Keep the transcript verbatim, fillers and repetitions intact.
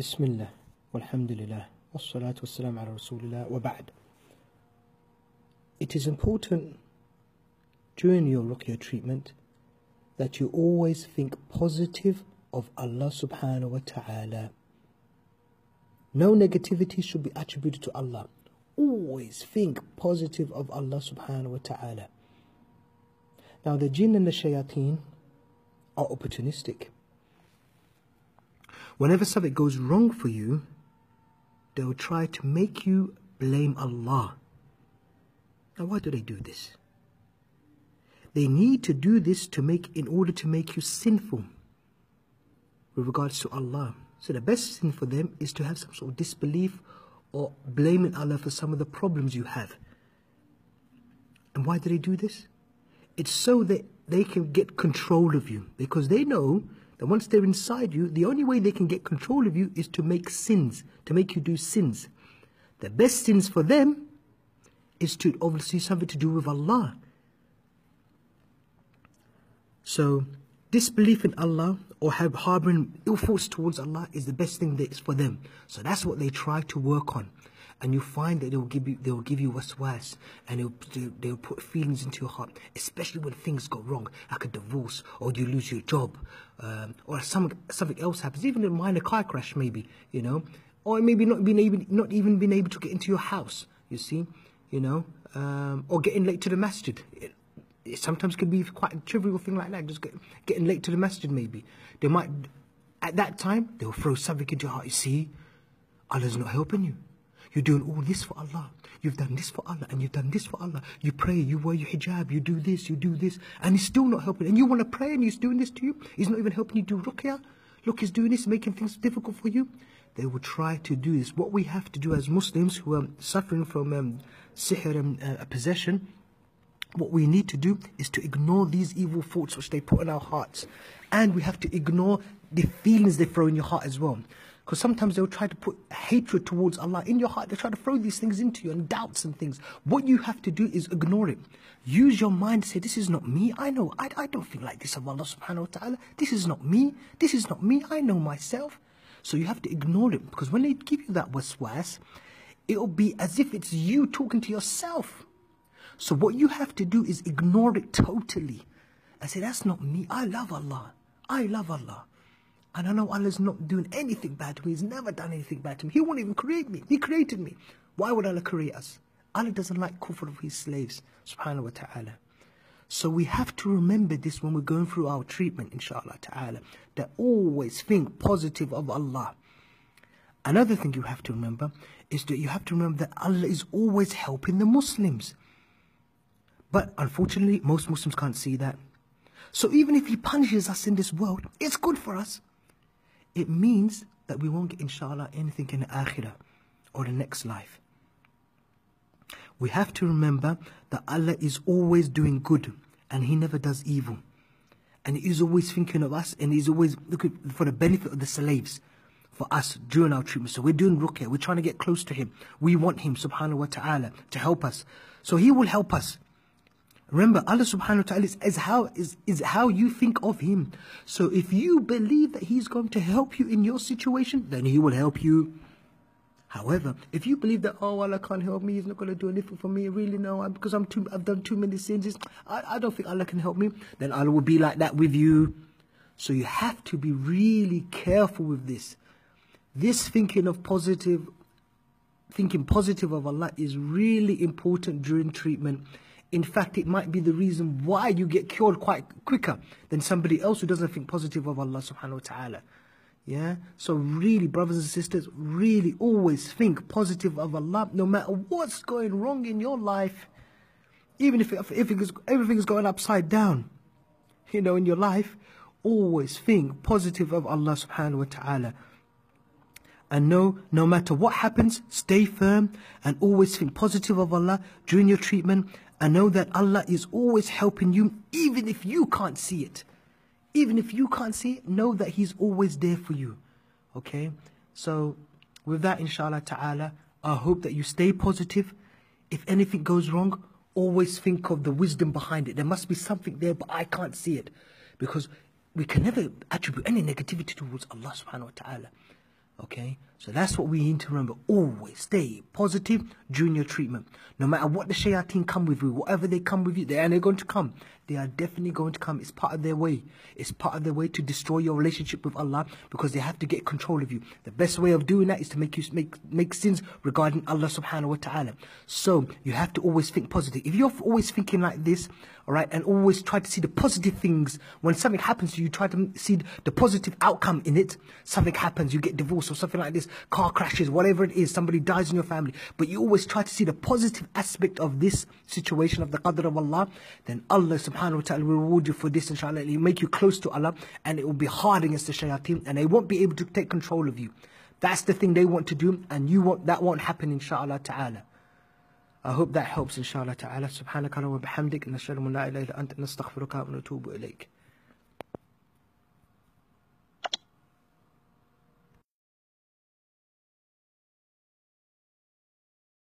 Bismillah, walhamdulillah, wassalatu wassalamu ala rasulillah, wa ba'd. It is important during your ruqya treatment that you always think positive of Allah subhanahu wa ta'ala. No negativity should be attributed to Allah. Always think positive of Allah subhanahu wa ta'ala. Now the jinn and the shayateen are opportunistic. Whenever something goes wrong for you, they will try to make you blame Allah. Now why do they do this? They need to do this to make, in order to make you sinful with regards to Allah. So the best sin for them is to have some sort of disbelief or blaming Allah for some of the problems you have. And why do they do this? It's so that they can get control of you, because they know that once they're inside you, the only way they can get control of you is to make sins, to make you do sins. The best sins for them is to obviously something to do with Allah. So disbelief in Allah or have harboring ill thoughts towards Allah is the best thing that is for them. So that's what they try to work on. And you find that they will give you, they will give you waswas, and they'll, they'll put feelings into your heart, especially when things go wrong, like a divorce, or you lose your job, um, or some, something else happens, even a minor car crash maybe, you know, or maybe not being able, not even being able to get into your house, you see, you know, um, or getting late to the masjid. It, it sometimes can be quite a trivial thing like that, just get, getting late to the masjid maybe. They might, at that time, they'll throw something into your heart. You see, Allah's not helping you. You're doing all this for Allah. You've done this for Allah, and you've done this for Allah. You pray, you wear your hijab, you do this, you do this, and He's still not helping. And you want to pray, and He's doing this to you. He's not even helping you do ruqyah. Look, He's doing this, making things difficult for you. They will try to do this. What we have to do as Muslims who are suffering from um, sihr and uh, possession, what we need to do is to ignore these evil thoughts which they put in our hearts. And we have to ignore the feelings they throw in your heart as well. Because sometimes they'll try to put hatred towards Allah in your heart. They try to throw these things into you, and doubts and things. What you have to do is ignore it. Use your mind to say, this is not me. I know, I, I don't think like this of Allah subhanahu wa ta'ala. This is not me. This is not me. I know myself. So you have to ignore it. Because when they give you that waswas, it'll be as if it's you talking to yourself. So what you have to do is ignore it totally. And say, that's not me. I love Allah. I love Allah. And I know Allah's not doing anything bad to me. He's never done anything bad to me. He won't even create me. He created me. Why would Allah create us? Allah doesn't like kufr of His slaves, subhanahu wa ta'ala. So we have to remember this when we're going through our treatment, inshallah ta'ala. That always think positive of Allah. Another thing you have to remember is that you have to remember that Allah is always helping the Muslims. But unfortunately, most Muslims can't see that. So even if He punishes us in this world, it's good for us. It means that we won't get, inshallah, anything in the akhirah or the next life. We have to remember that Allah is always doing good, and He never does evil. And He is always thinking of us, and He's always looking for the benefit of the slaves for us during our treatment. So we're doing ruqyah, we're trying to get close to Him. We want Him, subhanahu wa ta'ala, to help us. So He will help us. Remember, Allah subhanahu wa ta'ala is, is, how, is, is how you think of Him. So if you believe that He's going to help you in your situation, then He will help you. However, if you believe that, oh, Allah can't help me, He's not going to do anything for me, really no, because I'm too, I've done too many sins, I, I don't think Allah can help me, then Allah will be like that with you. So you have to be really careful with this. This thinking of positive, thinking positive of Allah is really important during treatment. In fact, it might be the reason why you get cured quite quicker than somebody else who doesn't think positive of Allah subhanahu wa ta'ala. Yeah? So really, brothers and sisters, really always think positive of Allah, no matter what's going wrong in your life. Even if, if, if everything is going upside down, you know, in your life, always think positive of Allah subhanahu wa ta'ala. And know, no matter what happens, stay firm and always think positive of Allah during your treatment. And know that Allah is always helping you, even if you can't see it. Even if you can't see it, know that He's always there for you. Okay? So, with that, inshallah ta'ala, I hope that you stay positive. If anything goes wrong, always think of the wisdom behind it. There must be something there, but I can't see it. Because we can never attribute any negativity towards Allah subhanahu wa ta'ala. Okay, so that's what we need to remember. Always stay positive during your treatment. No matter what the shayateen come with you, whatever they come with you, they, and they're going to come. They are definitely going to come. It's part of their way. It's part of their way to destroy your relationship with Allah, because they have to get control of you. The best way of doing that is to make you make, make sins regarding Allah subhanahu wa ta'ala. So you have to always think positive. If you're always thinking like this, all right, and always try to see the positive things, when something happens to you, try to see the positive outcome in it. Something happens, you get divorced or something like this, car crashes, whatever it is, somebody dies in your family, but you always try to see the positive aspect of this situation, of the qadr of Allah, then Allah subhanahu wa ta'ala will reward you for this, inshallah. It will make you close to Allah, and it will be hard against the shayateen, and they won't be able to take control of you. That's the thing they want to do, and you want that won't happen, inshallah ta'ala. I hope that helps, inshallah ta'ala. Subhanaka wa bihamdik, nashhadu an la ilaha illa anta, nastaghfiruka wa natubu ilayk.